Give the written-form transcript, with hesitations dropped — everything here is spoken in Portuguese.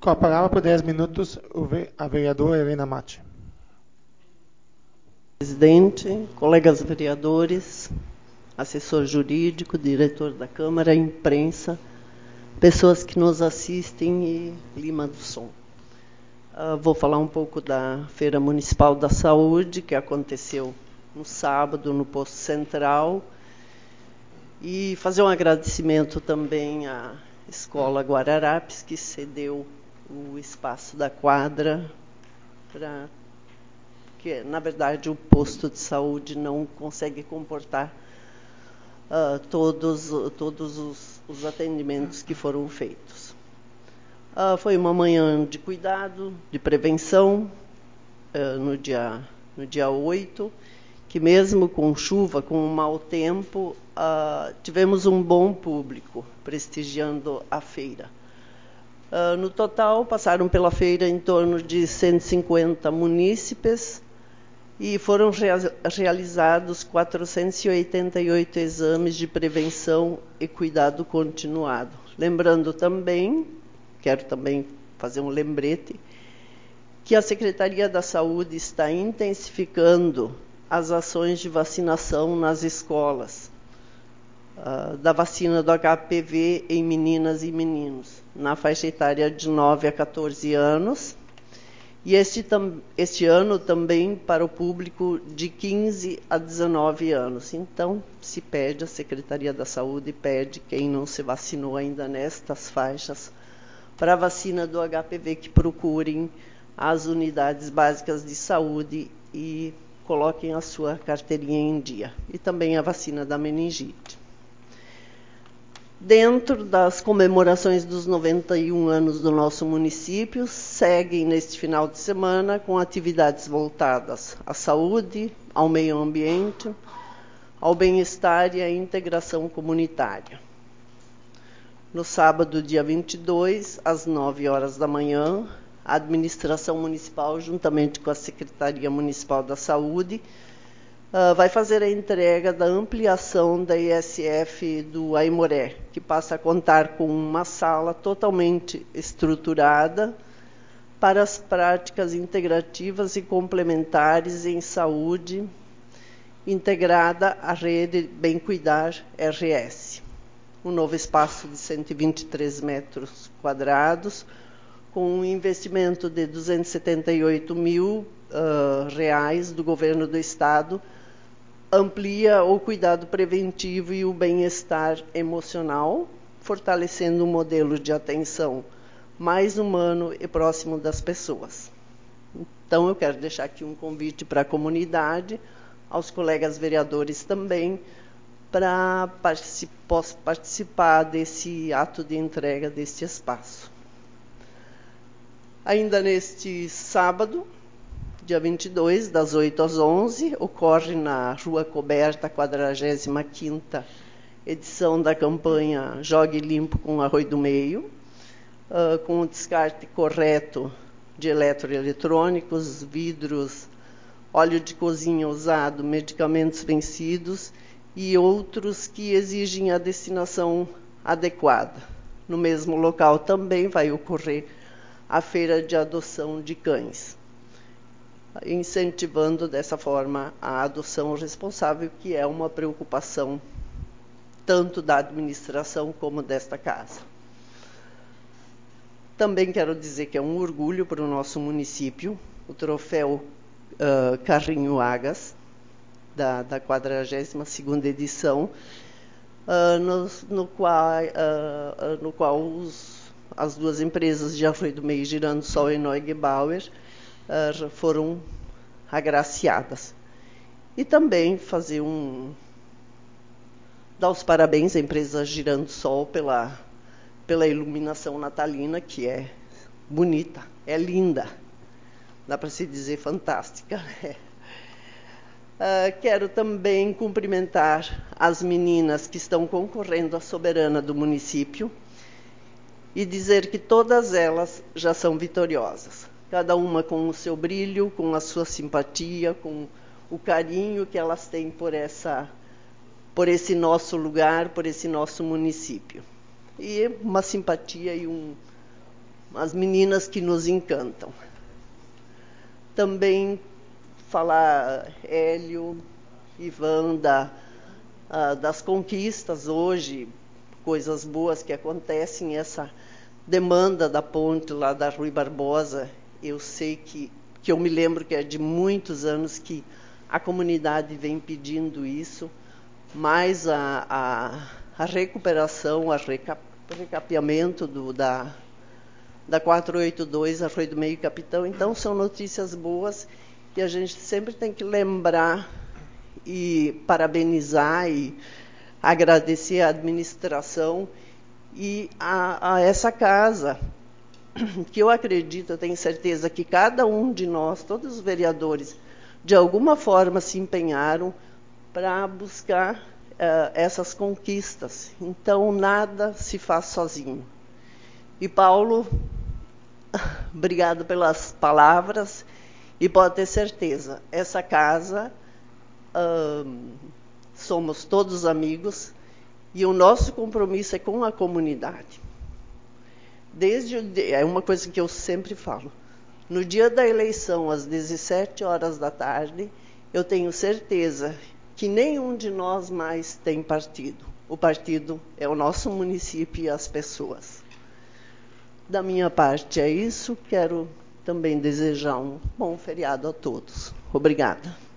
Com a palavra por 10 minutos, a vereadora Helena Matti. Presidente, colegas vereadores, assessor jurídico, diretor da Câmara, imprensa, pessoas que nos assistem e Lima do Som. Vou falar um pouco da Feira Municipal da Saúde, que aconteceu no sábado no Posto Central, e fazer um agradecimento também à Escola Guararapes, que cedeu o espaço da quadra para que, na verdade, o posto de saúde não consegue comportar todos os atendimentos que foram feitos. Foi uma manhã de cuidado, de prevenção, no dia 8, que mesmo com chuva, com um mau tempo, tivemos um bom público prestigiando a feira. No total, passaram pela feira em torno de 150 munícipes e foram realizados 488 exames de prevenção e cuidado continuado. Lembrando também, quero também fazer um lembrete, que a Secretaria da Saúde está intensificando as ações de vacinação nas escolas, da vacina do HPV em meninas e meninos, na faixa etária de 9 a 14 anos, e este ano também para o público de 15 a 19 anos. Então, se pede, a Secretaria da Saúde pede quem não se vacinou ainda nestas faixas para a vacina do HPV que procurem as unidades básicas de saúde e coloquem a sua carteirinha em dia. E também a vacina da meningite. Dentro das comemorações dos 91 anos do nosso município, seguem neste final de semana com atividades voltadas à saúde, ao meio ambiente, ao bem-estar e à integração comunitária. No sábado, dia 22, às 9 horas da manhã, a administração municipal, juntamente com a Secretaria Municipal da Saúde, vai fazer a entrega da ampliação da ISF do Aimoré, que passa a contar com uma sala totalmente estruturada para as práticas integrativas e complementares em saúde, integrada à rede Bem Cuidar RS. Um novo espaço de 123 metros quadrados, com um investimento de R$278 mil do governo do Estado, amplia o cuidado preventivo e o bem-estar emocional, fortalecendo um modelo de atenção mais humano e próximo das pessoas. Então, eu quero deixar aqui um convite para a comunidade, aos colegas vereadores também, para participar desse ato de entrega deste espaço. Ainda neste sábado, dia 22, das 8 às 11, ocorre na Rua Coberta, a 45ª edição da campanha Jogue Limpo com Arroio do Meio, com o descarte correto de eletroeletrônicos, vidros, óleo de cozinha usado, medicamentos vencidos e outros que exigem a destinação adequada. No mesmo local também vai ocorrer a feira de adoção de cães, incentivando dessa forma a adoção responsável, que é uma preocupação tanto da administração como desta casa. Também quero dizer que é um orgulho para o nosso município o troféu Carrinho Agas, da 42ª edição, no qual as duas empresas de Arroio do Meio, Giransol e Neugebauer, foram agraciadas. E também dar os parabéns à empresa Giransol pela iluminação natalina, que é bonita, é linda, dá para se dizer fantástica, né? Quero também cumprimentar as meninas que estão concorrendo à soberana do município e dizer que todas elas já são vitoriosas, cada uma com o seu brilho, com a sua simpatia, com o carinho que elas têm por esse nosso lugar, por esse nosso município. E uma simpatia e as meninas que nos encantam. Também falar, Hélio, Ivan, das conquistas hoje, coisas boas que acontecem, essa demanda da ponte lá da Rui Barbosa, eu sei que eu me lembro que é de muitos anos que a comunidade vem pedindo isso, mas a recuperação, o recapeamento da 482, Arroio do Meio Capitão, então são notícias boas que a gente sempre tem que lembrar e parabenizar e agradecer à administração e a essa casa, que eu acredito, eu tenho certeza que cada um de nós, todos os vereadores, de alguma forma se empenharam para buscar essas conquistas. Então, nada se faz sozinho. E, Paulo, obrigado pelas palavras, e pode ter certeza, essa casa, somos todos amigos, e o nosso compromisso é com a comunidade. É uma coisa que eu sempre falo, no dia da eleição, às 17 horas da tarde, eu tenho certeza que nenhum de nós mais tem partido. O partido é o nosso município e as pessoas. Da minha parte é isso. Quero também desejar um bom feriado a todos. Obrigada.